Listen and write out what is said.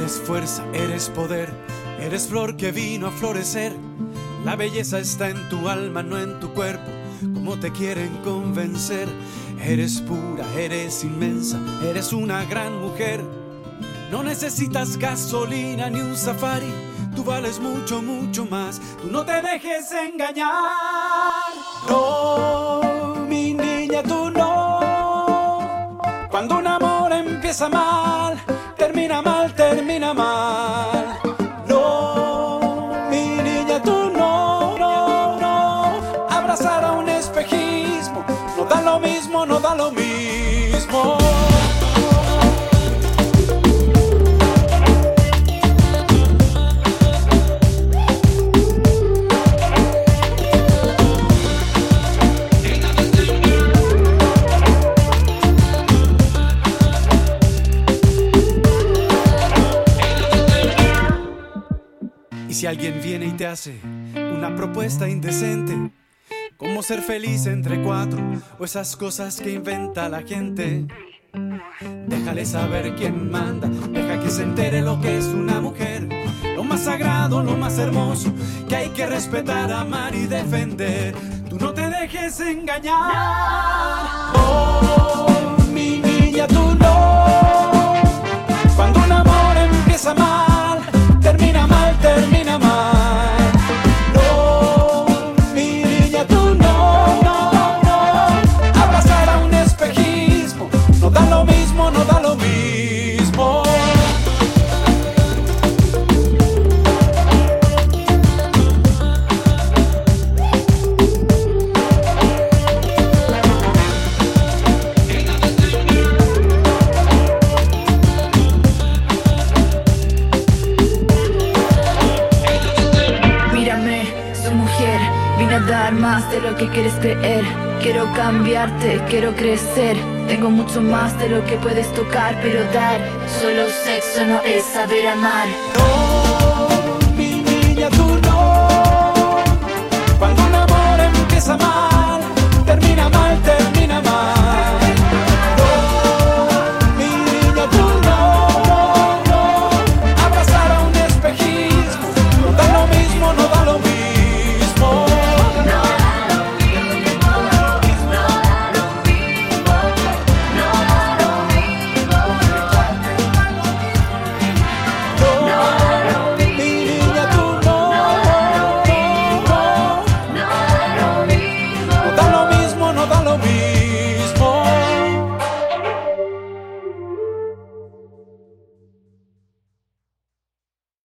Eres fuerza, eres poder, eres flor que vino a florecer. La belleza está en tu alma, no en tu cuerpo, como te quieren convencer. Eres pura, eres inmensa, eres una gran mujer. No necesitas gasolina ni un safari, tú vales mucho, mucho más. Tú no te dejes engañar. No, mi niña, tú no. Cuando un amor empieza mal, termina mal, termina mal. No, mi niña, tú no, no, no. Abrazar a un espejismo no da lo mismo, no da lo mismo. Y si alguien viene y te hace una propuesta indecente, como ser feliz entre cuatro o esas cosas que inventa la gente, déjale saber quién manda, deja que se entere lo que es una mujer. Lo más sagrado, lo más hermoso, que hay que respetar, amar y defender. Tú no te dejes engañar. Oh, mi niña, tú no. Cuando un amor empieza mal, termina mal, termina mal. No, mi niña, tú no, no, no. Abrazar a un espejismo no da lo mismo, no da lo mismo. Vine a dar más de lo que quieres creer. Quiero cambiarte, quiero crecer. Tengo mucho más de lo que puedes tocar, pero dar solo sexo no es saber amar. No, mi niña, tú no. Cuando un amor empieza mal, termina mal, termina mal.